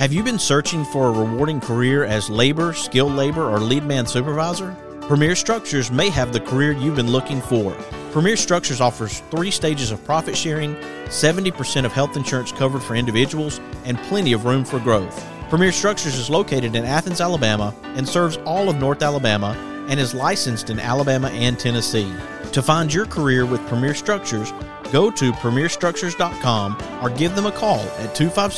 Have you been searching for a rewarding career as labor, skilled labor, or lead man supervisor? Premier Structures may have the career you've been looking for. Premier Structures offers 3 stages of profit sharing, 70% of health insurance covered for individuals, and plenty of room for growth. Premier Structures is located in Athens, Alabama, and serves all of North Alabama, and is licensed in Alabama and Tennessee. To find your career with Premier Structures, go to premierstructures.com or give them a call at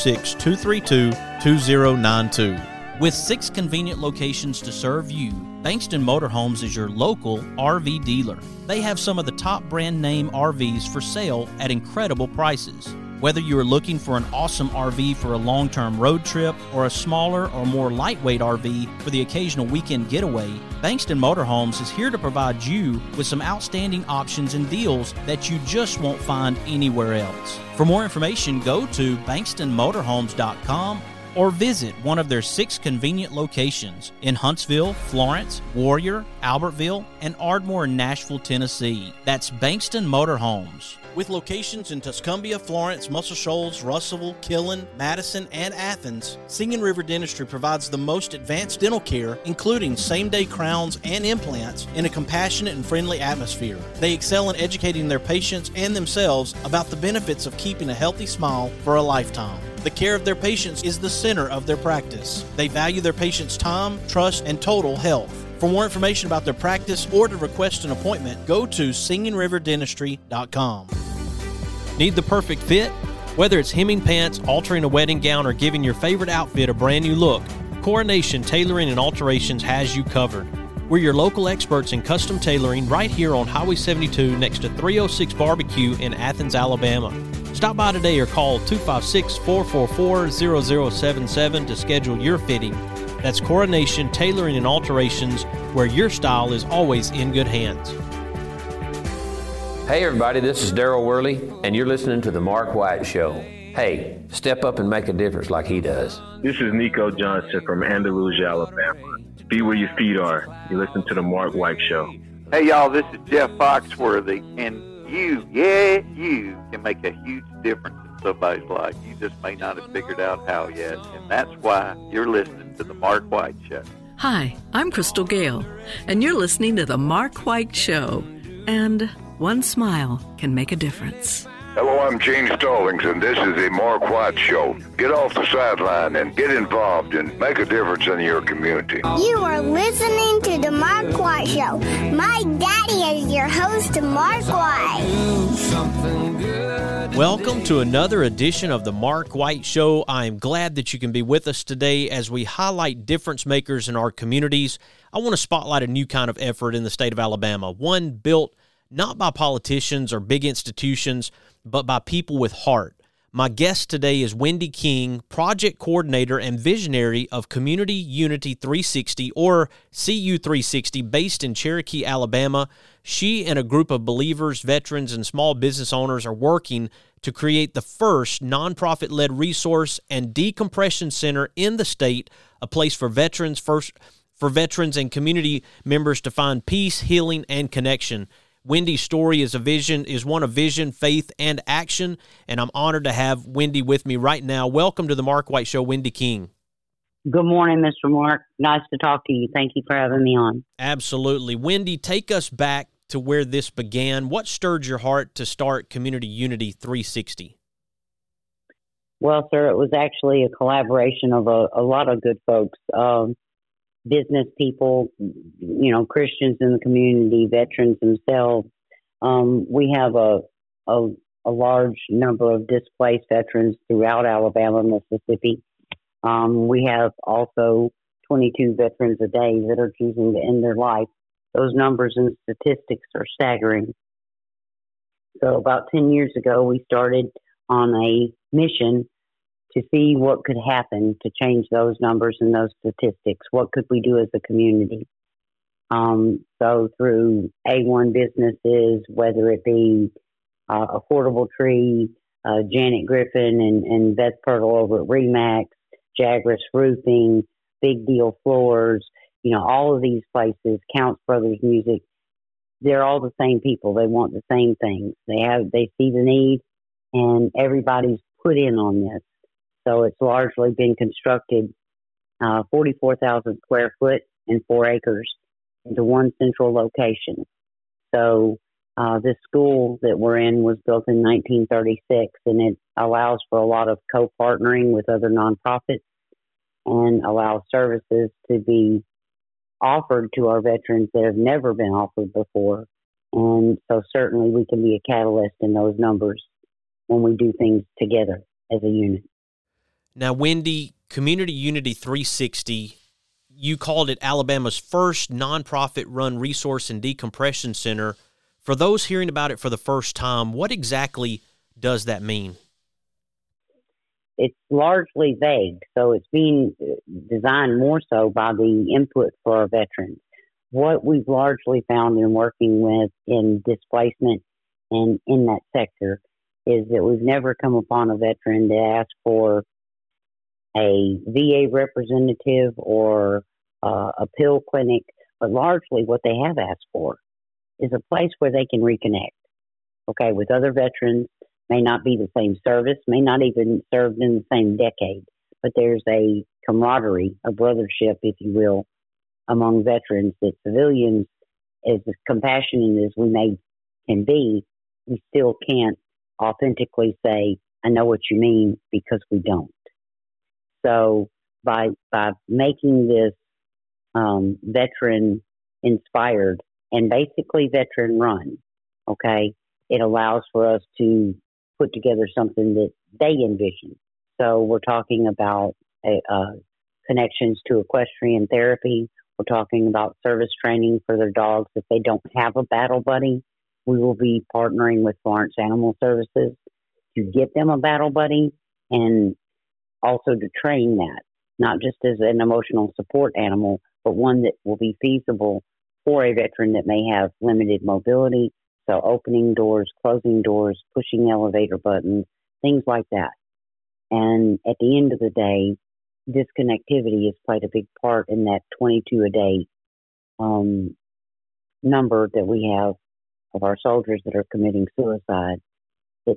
256-232-2092. With 6 convenient locations to serve you, Bankston Motorhomes is your local RV dealer. They have some of the top brand name RVs for sale at incredible prices. Whether you are looking for an awesome RV for a long-term road trip or a smaller or more lightweight RV for the occasional weekend getaway, Bankston Motorhomes is here to provide you with some outstanding options and deals that you just won't find anywhere else. For more information, go to bankstonmotorhomes.com or visit one of their 6 convenient locations in Huntsville, Florence, Warrior, Albertville, and Ardmore, Nashville, Tennessee. That's Bankston Motorhomes. With locations in Tuscumbia, Florence, Muscle Shoals, Russellville, Killen, Madison, and Athens, Singing River Dentistry provides the most advanced dental care, including same-day crowns and implants, in a compassionate and friendly atmosphere. They excel in educating their patients and themselves about the benefits of keeping a healthy smile for a lifetime. The care of their patients is the center of their practice. They value their patients' time, trust, and total health. For more information about their practice or to request an appointment, go to singingriverdentistry.com. Need the perfect fit? Whether it's hemming pants, altering a wedding gown, or giving your favorite outfit a brand new look, Coronation Tailoring and Alterations has you covered. We're your local experts in custom tailoring right here on Highway 72 next to 306 Barbecue in Athens, Alabama. Stop by today or call 256-444-0077 to schedule your fitting. That's Coronation Tailoring and Alterations, where your style is always in good hands. Hey everybody, this is Daryl Worley, and you're listening to The Mark White Show. Hey, step up and make a difference like he does. This is Nico Johnson from Andalusia, Alabama. Be where your feet are. You listen to The Mark White Show. Hey y'all, this is Jeff Foxworthy, and you can make a huge difference in somebody's life. You just may not have figured out how yet, and that's why you're listening to The Mark White Show. Hi, I'm Crystal Gale, and you're listening to The Mark White Show. And one smile can make a difference. Hello, I'm Gene Stallings, and this is The Mark White Show. Get off the sideline and get involved and make a difference in your community. You are listening to The Mark White Show. My daddy is your host, Mark White. Welcome to another edition of The Mark White Show. I'm glad that you can be with us today as we highlight difference makers in our communities. I want to spotlight a new kind of effort in the state of Alabama, one built not by politicians or big institutions, but by people with heart. My guest today is Wendy King, project coordinator and visionary of Community Unity 360, or CU360, based in Cherokee, Alabama. She and a group of believers, veterans, and small business owners are working to create the first nonprofit-led resource and decompression center in the state, a place for veterans and community members to find peace, healing, and connection. Wendy's story is one of vision, faith, and action, and I'm honored to have Wendy with me right now. Welcome to the Mark White Show, Wendy King. Good morning, Mr. Mark. Nice to talk to you. Thank you for having me on. Absolutely. Wendy, take us back to where this began. What stirred your heart to start Community Unity 360? Well, sir, it was actually a collaboration of a lot of good folks. Business people, Christians in the community, veterans themselves. We have a large number of displaced veterans throughout Alabama and Mississippi. We have also 22 veterans a day that are choosing to end their life. Those numbers and statistics are staggering. So about 10 years ago, we started on a mission to see what could happen to change those numbers and those statistics. What could we do as a community? So through A1 businesses, whether it be Affordable Tree, Janet Griffin and Beth Pirtle over at Remax, Jagras Roofing, Big Deal Floors, all of these places, Counts Brothers Music, they're all the same people. They want the same things. They see the need, and everybody's put in on this. So it's largely been constructed 44,000 square foot and 4 acres into one central location. So this school that we're in was built in 1936, and it allows for a lot of co-partnering with other nonprofits and allows services to be offered to our veterans that have never been offered before. And so certainly we can be a catalyst in those numbers when we do things together as a unit. Now, Wendy, Community Unity 360, you called it Alabama's first nonprofit-run resource and decompression center. For those hearing about it for the first time, what exactly does that mean? It's largely vague, so it's being designed more so by the input for our veterans. What we've largely found in working with in displacement and in that sector is that we've never come upon a veteran that asked for a VA representative or a pill clinic, but largely what they have asked for is a place where they can reconnect, okay, with other veterans. May not be the same service, may not even served in the same decade, but there's a camaraderie, a brothership, if you will, among veterans that civilians, as compassionate as we can be, we still can't authentically say, I know what you mean, because we don't. So by making this veteran inspired and basically veteran run, okay, it allows for us to put together something that they envision. So we're talking about connections to equestrian therapy. We're talking about service training for their dogs if they don't have a battle buddy. We will be partnering with Florence Animal Services to get them a battle buddy and also to train that, not just as an emotional support animal, but one that will be feasible for a veteran that may have limited mobility. So opening doors, closing doors, pushing elevator buttons, things like that. And at the end of the day, disconnectivity has played a big part in that 22 a day number that we have of our soldiers that are committing suicide. It's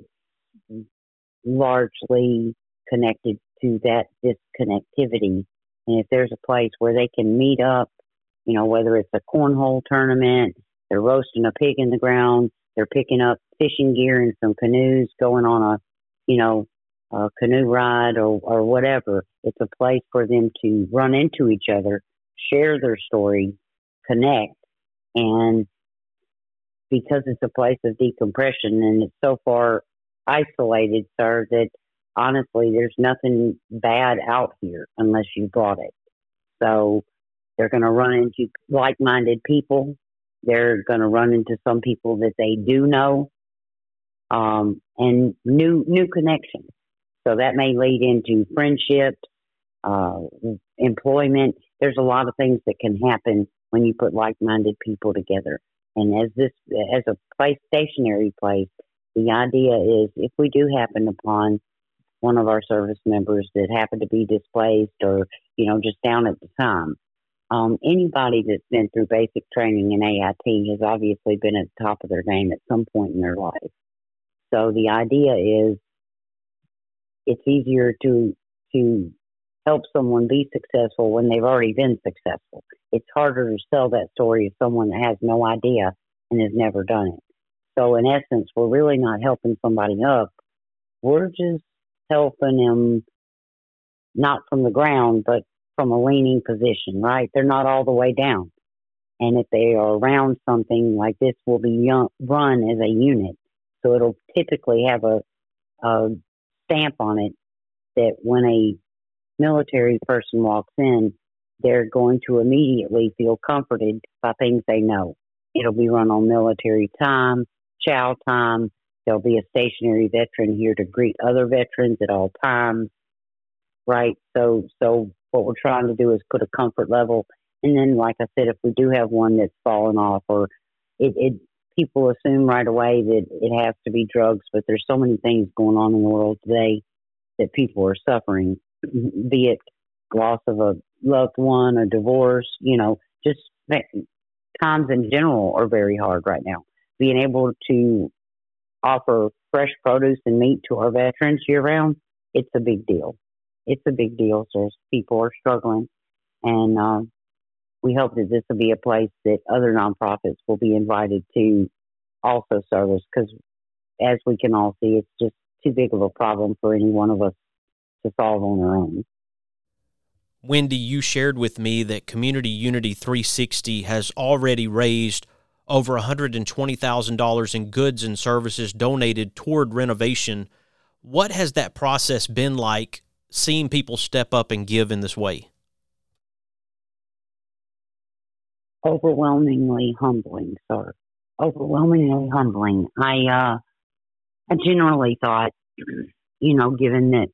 largely connected to that disconnectivity. And if there's a place where they can meet up, you know, whether it's a cornhole tournament, they're roasting a pig in the ground, they're picking up fishing gear and some canoes, going on a canoe ride or whatever. It's a place for them to run into each other, share their stories, connect. And because it's a place of decompression and it's so far isolated, sir, that honestly, there's nothing bad out here unless you brought it. So they're going to run into like-minded people. They're going to run into some people that they do know, and new connections. So that may lead into friendships, employment. There's a lot of things that can happen when you put like-minded people together. And as a stationary place, the idea is if we do happen upon one of our service members that happen to be displaced or, just down at the time, anybody that's been through basic training in AIT has obviously been at the top of their game at some point in their life. So the idea is it's easier to help someone be successful when they've already been successful. It's harder to sell that story of someone that has no idea and has never done it. So in essence, we're really not helping somebody up. We're just helping them not from the ground, but from a leaning position, right? They're not all the way down. And if they are around something like this, will be run as a unit. So it'll typically have a stamp on it that when a military person walks in, they're going to immediately feel comforted by things they know. It'll be run on military time, chow time. There'll be a stationary veteran here to greet other veterans at all times, right? So what we're trying to do is put a comfort level. And then, like I said, if we do have one that's fallen off or people assume right away that it has to be drugs, but there's so many things going on in the world today that people are suffering, be it loss of a loved one, a divorce, just times in general are very hard right now. Being able to offer fresh produce and meat to our veterans year round, it's a big deal. it's a big deal, sir. People are struggling, and we hope that this will be a place that other nonprofits will be invited to also service, because as we can all see, it's just too big of a problem for any one of us to solve on our own. Wendy, you shared with me that Community Unity 360 has already raised over $120,000 in goods and services donated toward renovation. What has that process been like, seeing people step up and give in this way? Overwhelmingly humbling, sir. Overwhelmingly humbling. I generally thought, given that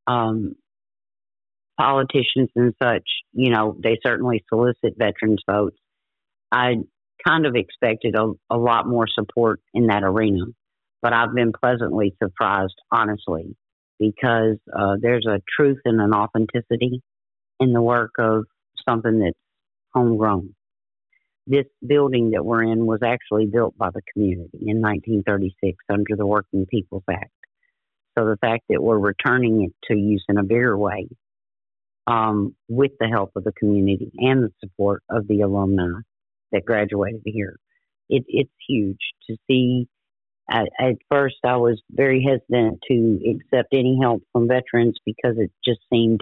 politicians and such, they certainly solicit veterans votes, I kind of expected a lot more support in that arena. But I've been pleasantly surprised, honestly, because there's a truth and an authenticity in the work of something that's homegrown. This building that we're in was actually built by the community in 1936 under the Working People's Act. So the fact that we're returning it to use in a bigger way, with the help of the community and the support of the alumni that graduated here, it's huge to see. At first, I was very hesitant to accept any help from veterans because it just seemed,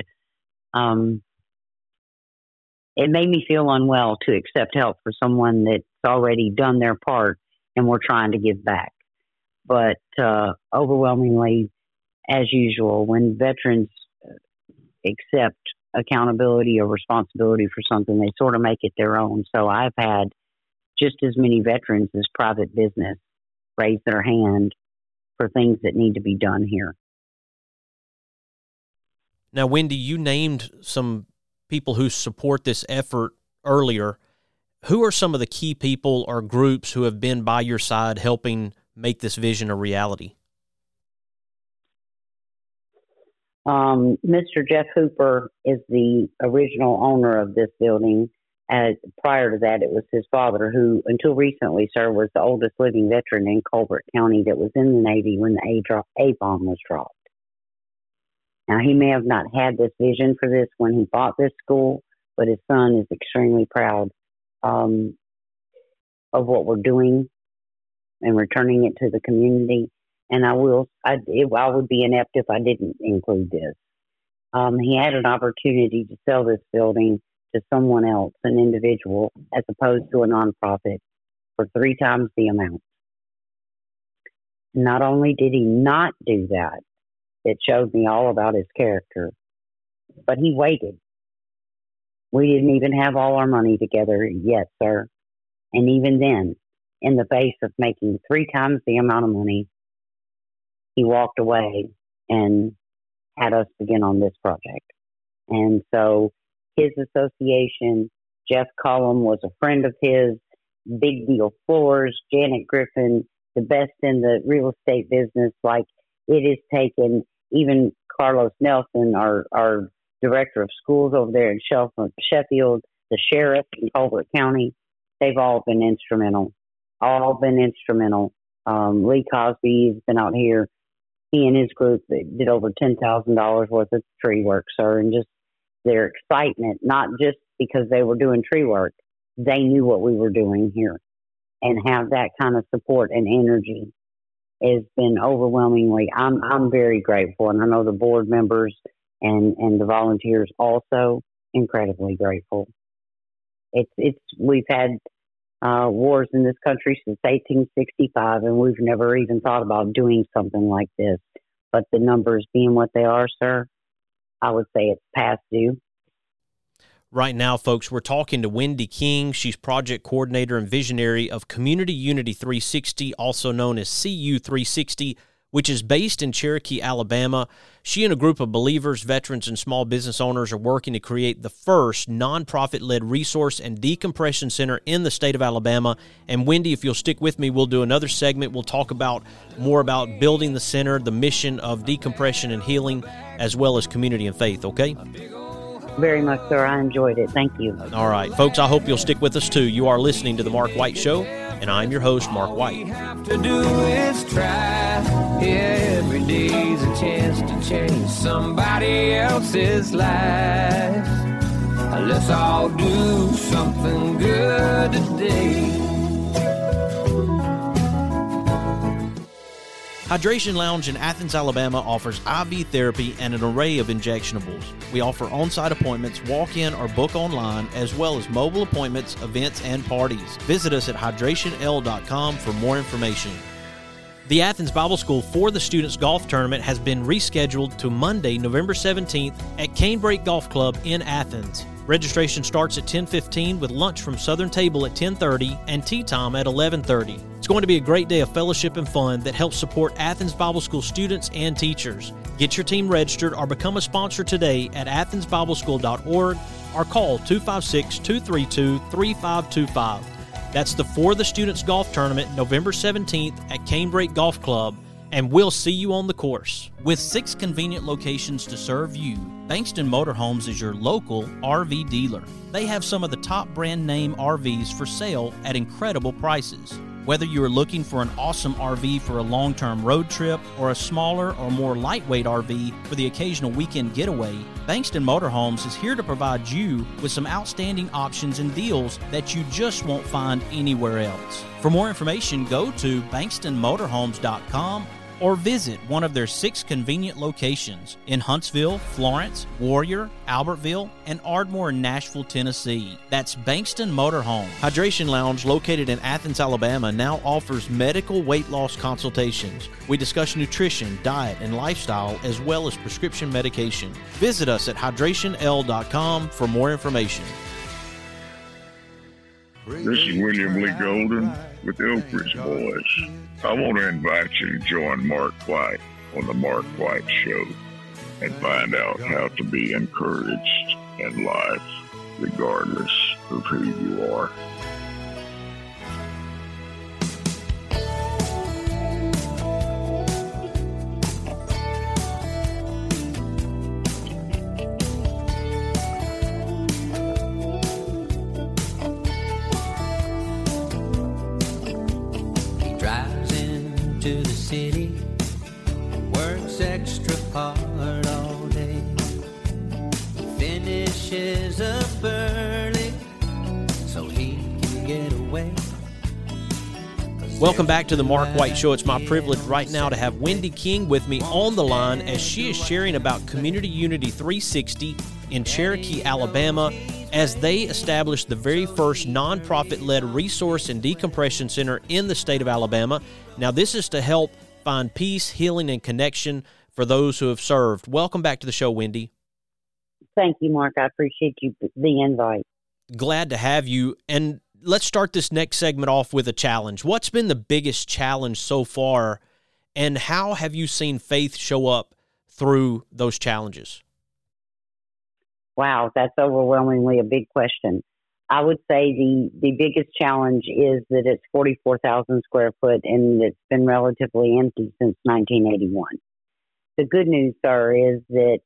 it made me feel unwell to accept help for someone that's already done their part and we're trying to give back. But overwhelmingly, as usual, when veterans accept accountability or responsibility for something, they sort of make it their own. So I've had just as many veterans as private business raise their hand for things that need to be done here. Now, Wendy, you named some people who support this effort earlier. Who are some of the key people or groups who have been by your side helping make this vision a reality? Mr. Jeff Hooper is the original owner of this building. Prior to that, it was his father, who until recently, sir, was the oldest living veteran in Colbert County that was in the Navy when the A bomb was dropped. Now, he may have not had this vision for this when he bought this school, but his son is extremely proud of what we're doing and returning it to the community. And I would be inept if I didn't include this. He had an opportunity to sell this building to someone else, an individual, as opposed to a nonprofit, for 3 times the amount. Not only did he not do that, it showed me all about his character, but he waited. We didn't even have all our money together yet, sir. And even then, in the face of making 3 times the amount of money, he walked away and had us begin on this project. And so his association, Jeff Cullum was a friend of his, Big Deal Floors, Janet Griffin, the best in the real estate business. Like, it has taken even Carlos Nelson, our director of schools over there in Sheffield, the sheriff in Colbert County, they've all been instrumental. Lee Cosby has been out here. He and his group did over $10,000 worth of tree work, sir, and just their excitement, not just because they were doing tree work, they knew what we were doing here. And have that kind of support and energy has been overwhelmingly, I'm very grateful. And I know the board members and the volunteers also incredibly grateful. We've had wars in this country since 1865, and we've never even thought about doing something like this. But the numbers being what they are, sir, I would say it's past due. Right now, folks, we're talking to Wendy King. She's project coordinator and visionary of Community Unity 360, also known as CU 360, which is based in Cherokee, Alabama. She and a group of believers, veterans, and small business owners are working to create the first nonprofit-led resource and decompression center in the state of Alabama. And Wendy, if you'll stick with me, we'll do another segment. We'll talk more about building the center, the mission of decompression and healing, as well as community and faith, okay? Very much, sir. I enjoyed it. Thank you. All right, folks, I hope you'll stick with us, too. You are listening to The Mark White Show, and I'm your host, Mark White. All you have to do is try. Every day's a chance to change somebody else's life. Let's all do something good today. Hydration Lounge in Athens, Alabama offers IV therapy and an array of injectionables. We offer on-site appointments, walk-in or book online, as well as mobile appointments, events, and parties. Visit us at hydrationl.com for more information. The Athens Bible School for the Students Golf Tournament has been rescheduled to Monday, November 17th at Canebrake Golf Club in Athens. Registration starts at 10:15 with lunch from Southern Table at 10:30 and tea time at 11:30. It's going to be a great day of fellowship and fun that helps support Athens Bible School students and teachers. Get your team registered or become a sponsor today at athensbibleschool.org or call 256-232-3525. That's the For the Students Golf Tournament, November 17th at Canebrake Golf Club, and we'll see you on the course. With 6 convenient locations to serve you, Bankston Motorhomes is your local RV dealer. They have some of the top brand name RVs for sale at incredible prices. Whether you are looking for an awesome RV for a long-term road trip or a smaller or more lightweight RV for the occasional weekend getaway, Bankston Motorhomes is here to provide you with some outstanding options and deals that you just won't find anywhere else. For more information, go to bankstonmotorhomes.com or visit one of their 6 convenient locations in Huntsville, Florence, Warrior, Albertville, and Ardmore in Nashville, Tennessee. That's Bankston Motorhome. Hydration Lounge, located in Athens, Alabama, now offers medical weight loss consultations. We discuss nutrition, diet, and lifestyle, as well as prescription medication. Visit us at hydrationl.com for more information. This is William Lee Golden with the Oak Ridge Boys. I want to invite you to join Mark White on the Mark White Show and find out how to be encouraged in life, regardless of who you are. To the city, works extra hard all day, finishes up early so he can get away. Welcome back to the Mark White Show. It's my privilege right now to have Wendy King with me on the line as she is sharing about Community Unity 360 in Cherokee, Alabama, as they established the very first nonprofit-led resource and decompression center in the state of Alabama. Now, this is to help find peace, healing, and connection for those who have served. Welcome back to the show, Wendy. Thank you, Mark. I appreciate the invite. Glad to have you. And let's start this next segment off with a challenge. What's been the biggest challenge so far, and how have you seen faith show up through those challenges? Wow, that's overwhelmingly a big question. I would say the biggest challenge is that it's 44,000 square foot and it's been relatively empty since 1981. The good news, sir, is that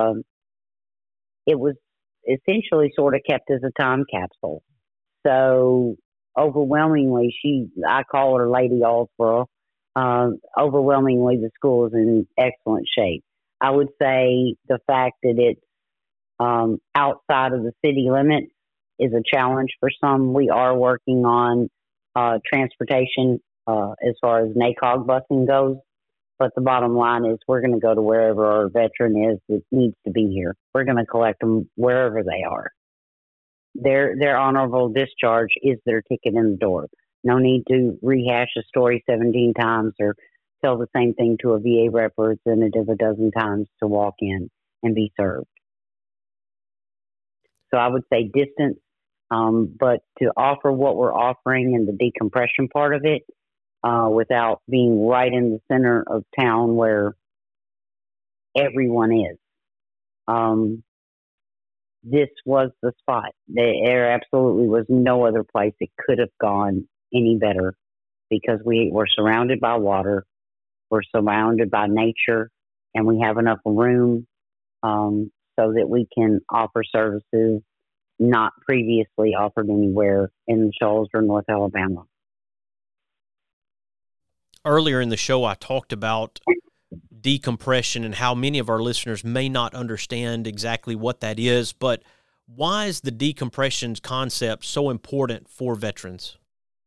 it was essentially sort of kept as a time capsule. So overwhelmingly, I call her Lady Allsboro, overwhelmingly the school is in excellent shape. I would say the fact that it's outside of the city limits is a challenge for some. We are working on transportation as far as NACOG busing goes, but the bottom line is we're going to go to wherever our veteran is that needs to be here. We're going to collect them wherever they are. Their honorable discharge is their ticket in the door. No need to rehash a story 17 times or tell the same thing to a VA representative a dozen times to walk in and be served. So I would say distance, but to offer what we're offering and the decompression part of it without being right in the center of town where everyone is. This was the spot. There absolutely was no other place it could have gone any better because we were surrounded by water, we're surrounded by nature, and we have enough room so that we can offer services not previously offered anywhere in Shoals or North Alabama. Earlier in the show, I talked about decompression and how many of our listeners may not understand exactly what that is, but why is the decompression concept so important for veterans?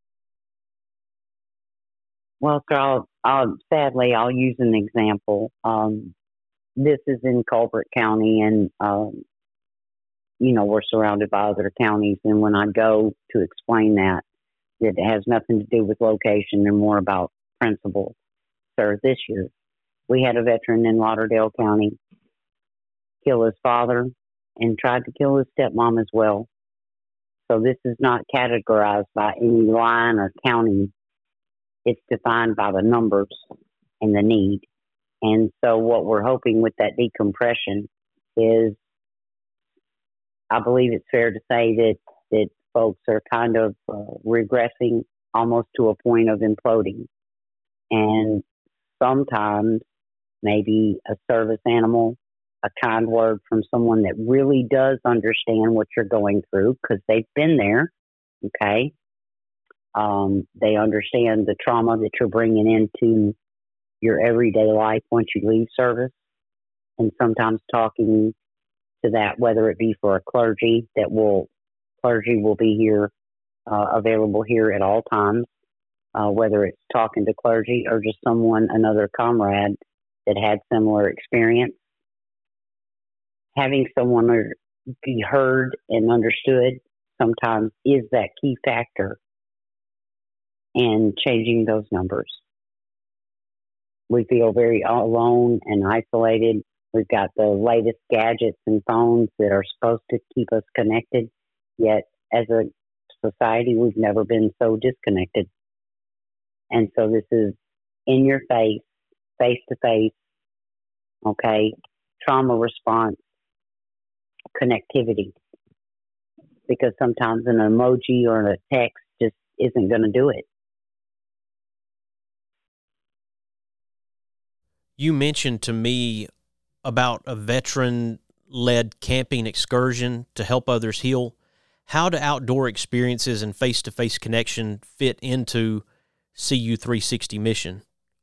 Well, sir, sadly, I'll use an example. This is in Colbert County, and, we're surrounded by other counties. And when I go to explain that, it has nothing to do with location and more about principle. Sir, this year, we had a veteran in Lauderdale County kill his father and tried to kill his stepmom as well. So this is not categorized by any line or county. It's defined by the numbers and the need. And so what we're hoping with that decompression is, I believe it's fair to say that folks are kind of regressing almost to a point of imploding. And sometimes maybe a service animal, a kind word from someone that really does understand what you're going through because they've been there, okay? They understand the trauma that you're bringing into your everyday life once you leave service, and sometimes talking to that, whether it be for a clergy will be here, available here at all times, whether it's talking to clergy or just another comrade that had similar experience. Having someone be heard and understood sometimes is that key factor in changing those numbers. We feel very alone and isolated. We've got the latest gadgets and phones that are supposed to keep us connected, yet as a society, we've never been so disconnected. And so this is in your face, face to face, okay, trauma response, connectivity. Because sometimes an emoji or a text just isn't going to do it. You mentioned to me about a veteran-led camping excursion to help others heal. How do outdoor experiences and face-to-face connection fit into CU 360 mission?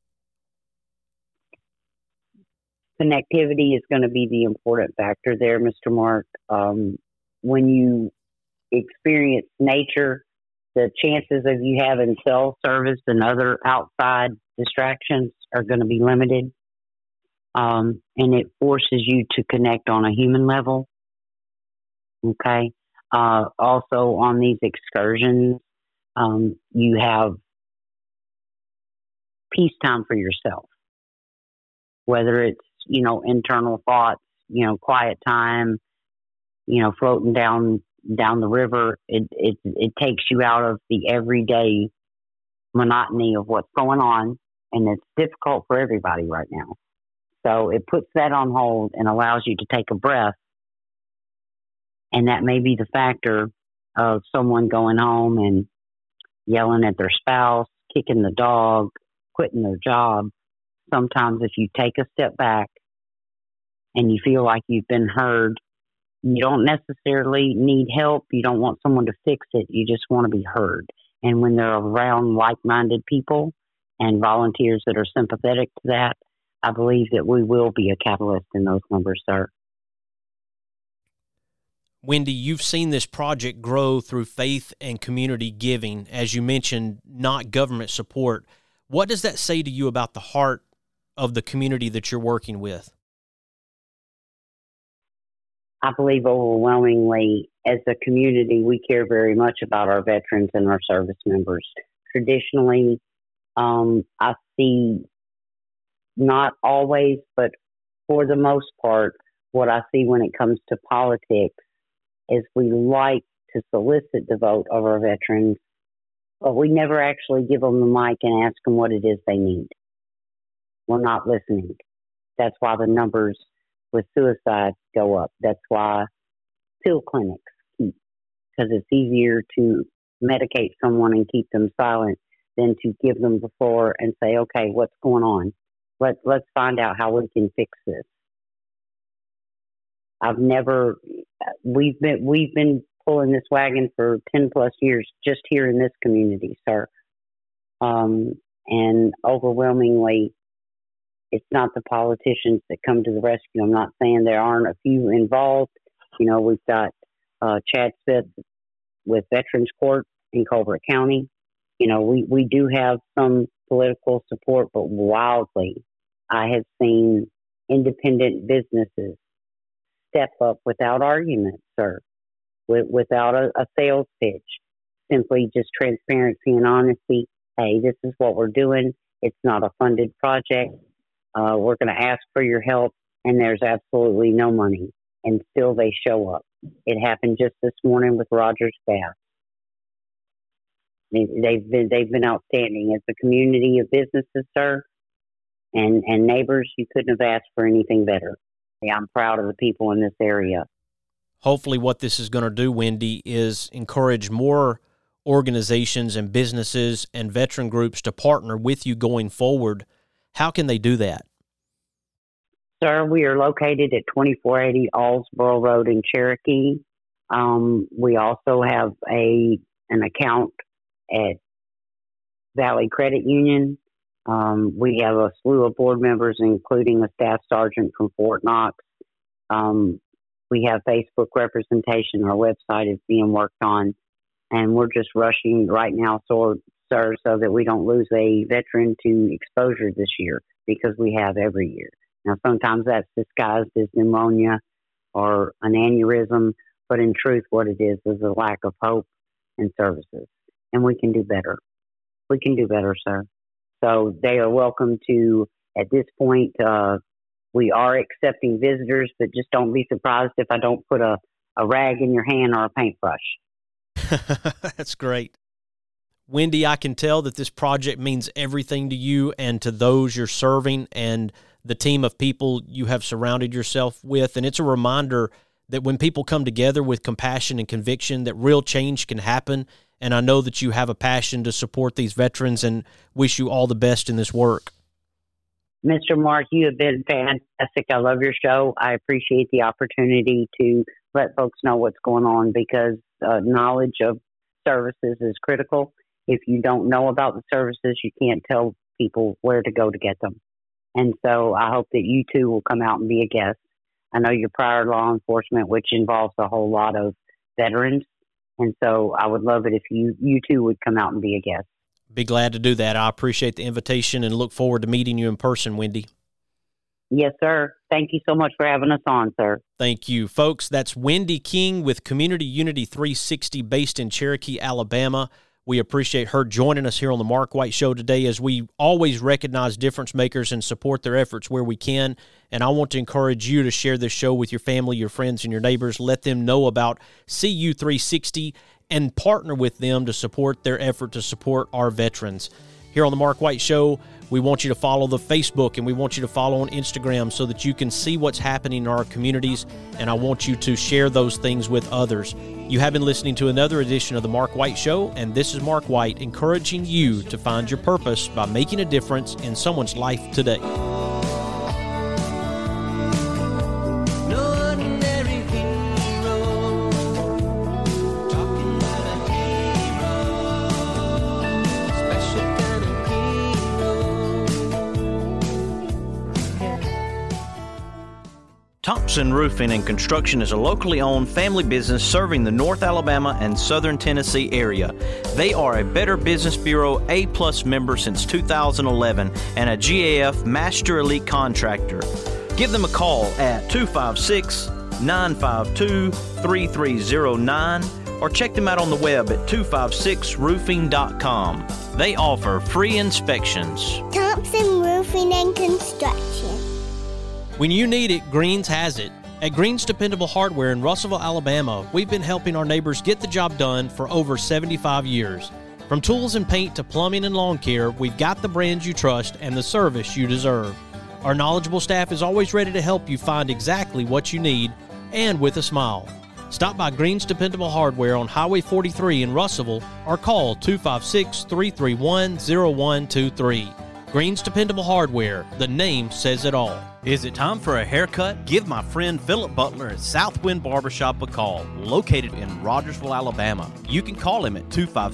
Connectivity is going to be the important factor there, Mr. Mark. When you experience nature, the chances of you having cell service and other outside distractions are going to be limited. And it forces you to connect on a human level. Okay. Also on these excursions, you have peacetime for yourself, whether it's, internal thoughts, quiet time, floating down the river. It takes you out of the everyday monotony of what's going on. And it's difficult for everybody right now. So it puts that on hold and allows you to take a breath. And that may be the factor of someone going home and yelling at their spouse, kicking the dog, quitting their job. Sometimes if you take a step back and you feel like you've been heard, you don't necessarily need help. You don't want someone to fix it. You just want to be heard. And when they're around like-minded people and volunteers that are sympathetic to that, I believe that we will be a catalyst in those numbers, sir. Wendy, you've seen this project grow through faith and community giving, as you mentioned, not government support. What does that say to you about the heart of the community that you're working with? I believe overwhelmingly, as a community, we care very much about our veterans and our service members. Traditionally, I see, not always, but for the most part, what I see when it comes to politics is we like to solicit the vote of our veterans, but we never actually give them the mic and ask them what it is they need. We're not listening. That's why the numbers with suicide go up. That's why pill clinics keep, because it's easier to medicate someone and keep them silent than to give them the floor and say, okay, what's going on? Let's find out how we can fix this. We've been pulling this wagon for 10 plus years just here in this community, sir. And overwhelmingly, it's not the politicians that come to the rescue. I'm not saying there aren't a few involved. We've got Chad Smith with Veterans Court in Colbert County. We do have some political support, but wildly, I have seen independent businesses step up without argument, sir, without a sales pitch, simply just transparency and honesty. Hey, this is what we're doing. It's not a funded project. We're going to ask for your help, and there's absolutely no money. And still they show up. It happened just this morning with Rogers Gas. They've been outstanding as a community of businesses, sir, and neighbors. You couldn't have asked for anything better. I'm proud of the people in this area. Hopefully what this is going to do, Wendy, is encourage more organizations and businesses and veteran groups to partner with you going forward. How can they do that? Sir, we are located at 2480 Allsboro Road in Cherokee. We also have an account at Valley Credit Union. We have a slew of board members, including a staff sergeant from Fort Knox. We have Facebook representation. Our website is being worked on, and we're just rushing right now, sir, so that we don't lose a veteran to exposure this year, because we have every year. Now, sometimes that's disguised as pneumonia or an aneurysm, but in truth, what it is a lack of hope and services. And we can do better. We can do better, sir. So they are welcome to, at this point, we are accepting visitors, but just don't be surprised if I don't put a rag in your hand or a paintbrush. That's great. Wendy, I can tell that this project means everything to you and to those you're serving and the team of people you have surrounded yourself with. And it's a reminder that when people come together with compassion and conviction, that real change can happen. And I know that you have a passion to support these veterans, and wish you all the best in this work. Mr. Mark, you have been fantastic. I love your show. I appreciate the opportunity to let folks know what's going on, because knowledge of services is critical. If you don't know about the services, you can't tell people where to go to get them. And so I hope that you too will come out and be a guest. I know you're prior law enforcement, which involves a whole lot of veterans. And so I would love it if you too would come out and be a guest. Be glad to do that. I appreciate the invitation and look forward to meeting you in person, Wendy. Yes, sir. Thank you so much for having us on, sir. Thank you. Folks, that's Wendy King with Community Unity 360 based in Cherokee, Alabama. We appreciate her joining us here on the Mark White Show today, as we always recognize difference makers and support their efforts where we can. And I want to encourage you to share this show with your family, your friends, and your neighbors. Let them know about CU 360 and partner with them to support their effort to support our veterans. Here on the Mark White Show, we want you to follow the Facebook, and we want you to follow on Instagram so that you can see what's happening in our communities, and I want you to share those things with others. You have been listening to another edition of the Mark White Show, and this is Mark White encouraging you to find your purpose by making a difference in someone's life today. Thompson Roofing and Construction is a locally owned family business serving the North Alabama and Southern Tennessee area. They are a Better Business Bureau A+ member since 2011 and a GAF Master Elite Contractor. Give them a call at 256-952-3309 or check them out on the web at 256roofing.com. They offer free inspections. Thompson Roofing and Construction. When you need it, Greens has it. At Greens Dependable Hardware in Russellville, Alabama, we've been helping our neighbors get the job done for over 75 years. From tools and paint to plumbing and lawn care, we've got the brands you trust and the service you deserve. Our knowledgeable staff is always ready to help you find exactly what you need, and with a smile. Stop by Greens Dependable Hardware on Highway 43 in Russellville or call 256-331-0123. Green's Dependable Hardware. The name says it all. Is it time for a haircut? Give my friend Philip Butler at Southwind Barbershop a call, located in Rogersville, Alabama. You can call him at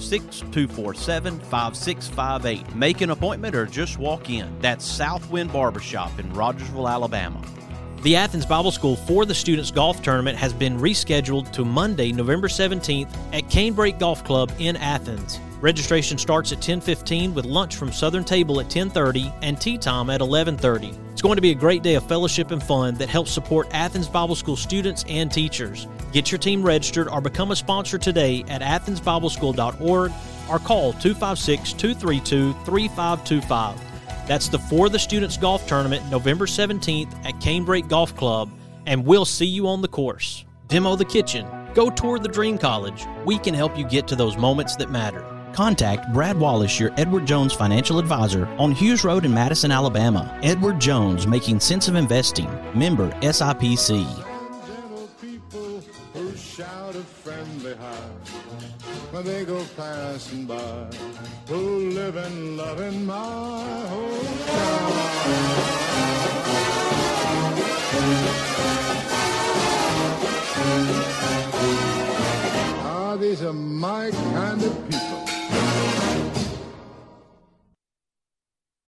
256-247-5658. Make an appointment or just walk in. That's Southwind Barbershop in Rogersville, Alabama. The Athens Bible School for the Students Golf Tournament has been rescheduled to Monday, November 17th at Canebrake Golf Club in Athens. Registration starts at 10:15 with lunch from Southern Table at 10:30 and tea time at 11:30. It's going to be a great day of fellowship and fun that helps support Athens Bible School students and teachers. Get your team registered or become a sponsor today at athensbibleschool.org or call 256-232-3525. That's the For the Students Golf Tournament, November 17th at Canebrake Golf Club, and we'll see you on the course. Demo the kitchen. Go tour the Dream College. We can help you get to those moments that matter. Contact Brad Wallace, your Edward Jones financial advisor, on Hughes Road in Madison, Alabama. Edward Jones, making sense of investing. Member SIPC. When they go passing by, who live and love in my hometown. These are my kind of people.